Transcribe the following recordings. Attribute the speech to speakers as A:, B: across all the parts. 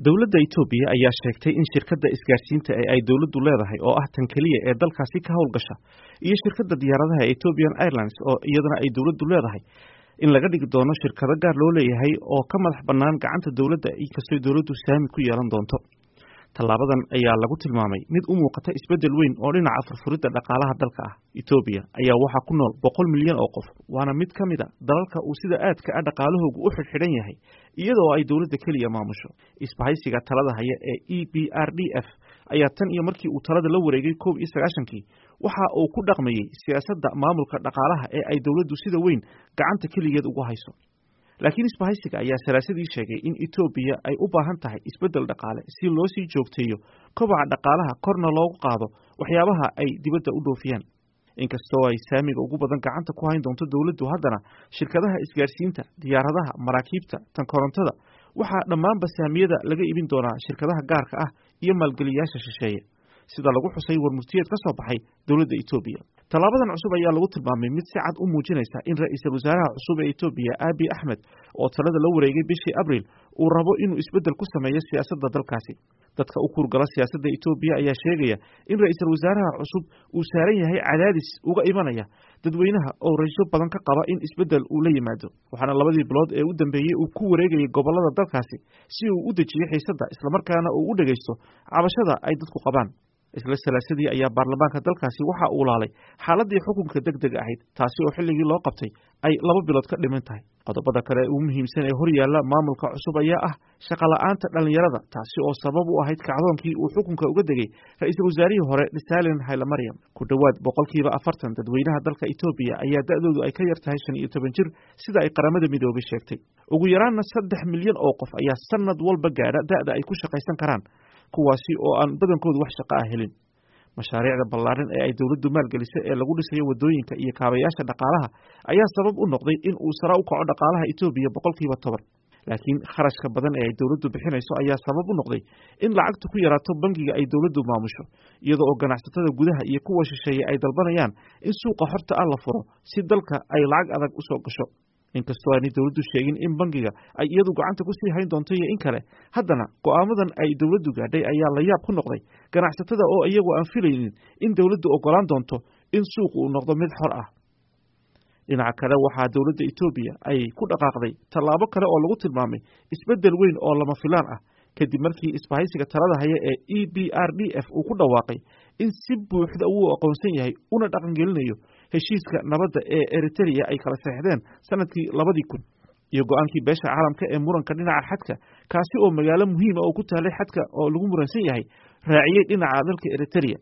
A: dowladda Itoobiya ayaa sheegtay in shirkadda isgaarsiinta ee ay dowladdu leedahay oo ah tan kaliya ee dalkaasi ka howlgasha iyo shirkadda diyaaradaha Ethiopian Airlines oo iyadana ay dowladdu leedahay in laga dhigi doono shirkado gaar loo leeyahay oo ka madax bannaan gacanta dowladda inkastoo dowladdu saami ku yeelan doonto. Tallaabadan ayaa lagu tilmaamay mid u muuqata isbeddel weyn oo dhinaca furfuridda dhaqaalaha dalka ah. Itoobiya ayaa waxaa ku nool 100 milyan oo qof, waana mid ka mid ah dalalka uu sida aadka ah dhaqaalahoodu u xidhan yahay, iyadoo ay dowladda kaliya maamusho. Isbahaysiga talada haya ee EPRDF ayaa tan iyo markii uu talada la wareegay 1991 waxa uu ku dhaqmayay siyaasadda maamulka dhaqaalaha ee ay dowladdu sida weyn gacanta kaligeed ugu hayso. Laakiin isbahaysiga ayaa salaasadii sheegay in Itoobiya ay u baahan tahay isbeddel dhaqaale si loo sii joogteeyo kobaca dhaqaalaha korna loogu qaado waxyaabaha ay dibadda u dhoofiyaan. Inkastoo ay saamiga ugu badan gacanta ku hayn doonto dowladdu, haddana shirkadaha isgaarsiinta, diyaaradaha, maraakiibta, tan korontada waxaa dhammaanba saamiyada laga iibin doonaa shirkadaha gaarka ah iyo maalgeliyaasha shisheeye, sida lagu xusay warmurtiyeed ka soo baxay dowladda Itoobiya. Tallaabadan cusub ayaa lagu tilmaamay mid si cad u muujinaysa in ra'iisul wasaaraha cusub ee Itoobiya Abiy Ahmed oo talada la wareegay bishii Abriil uu rabo inuu isbeddel ku sameeyo siyaasadda dalkaasi. Dadka u kurgala siyaasadda Itoobiya ayaa sheegaya in ra'iisul wasaaraha cusub uu saaran yahay cadaadis uga imanaya dadweynaha oo rajo badan ka qaba in isbeddel uu la yimaado. Waxaana labadii bilood ee u dambeeyay uu ku wareegayay gobollada dalkaasi si uu u dejiyo xiisadda islamarkaana uu u dhageysto cabashada ay dadku qabaan. Isla salaasadii ayaa baarlamaanka dalkaasi waxa uu laalay xaaladii xukunka degdega ahayd, taasi oo xilligii loo qabtay ay 2 bilood ka dhiman tahay. Qodobada kale ee ugu muhiimsan ee horyaalla maamulka cusub ayaa ah shaqo la'aanta dhalinyarada, taasi oo sabab u ahayd kacdoonkii uu xukunka uga degay ra'iisul wasaarihii hore Desalegn Hailemariam. Ku dhawaad 40% dadweynaha dalka Itoobiya ayaa da'doodu ay ka yar tahay 15 jir, sida ay qaramada midoobay sheegtay. Ugu yaraana 3 milyan oo qof ayaa sanad walba gaadha da'da ay ku shaqaysan karaan, kuwaasi oo aan badankoodu wax shaqo ah helin. Mashaariicda ballaaran ee ay dowladdu maalgelisay ee lagu dhisayo wadooyinka iyo kaabayaasha dhaqaalaha ayaa sabab u noqday in uu sare u kaco dhaqaalaha Itoobiya 10%. Laakiin kharashka badan ee ay dowladdu bixinayso ayaa sabab u noqday in lacagtu ku yaraato bangiga ay dowladdu maamusho, iyadoo oo ganacsatada gudaha iyo kuwa shisheeye ay dalbanayaan in suuqa xorta ah la furo si dalka ay lacag adag u soo gasho. Inkastoo aanay dowladdu sheegin in bangiga ay iyadu gacanta ku sii hayn doonto iyo in kale, haddana go'aamadan ay dowladdu gaadhay ayaa la yaab ku noqday ganacsatada oo iyagu aan filaynin in dowladdu ogolaan doonto in suuqu uu noqdo mid xor ah. Dhinaca kale, waxaa dowladda Itoobiya ay ku dhaqaaqday tallaabo kale oo lagu tilmaamay isbeddel weyn oo lama filaan ah kadib markii isbahaysiga talada haya ee EPRDF uu ku dhawaaqay in si buuxda uu aqoonsan yahay una dhaqangelinayo heshiiska nabadda ee Eritrea ay kala saxiixdeen sanadkii 2000 iyo go'aankii beesha caalamka ee muranka dhinaca xadka, kaasi oo magaalo muhiim ah oo ku taalay xadka oo lagu muransan yahay raaciyay dhinaca dalka Eritrea.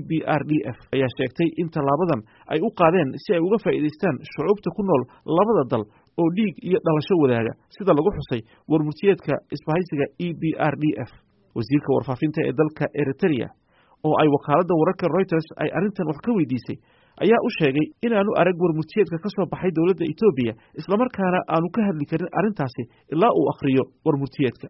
A: EPRDF ayaa sheegtay in tallaabadan ay u qaadeen si ay uga faa'iideystaan shucuubta ku nool labada dal oo dhiig iyo dhalasho wadaaga, sida lagu xusay warmurtiyeedka isbahaysiga EPRDF. Wasiirka warfaafinta ee dalka Eritrea oo ay wakaaladda wararka Reuters ay arrintan wax ka weydiisay ayaa u sheegay inaanu arag warmurtiyeedka ka soo baxay dowladda Itoobiya, islamarkaana aanu ka hadli karin arrintaasi ilaa uu akhriyo warmurtiyeedka.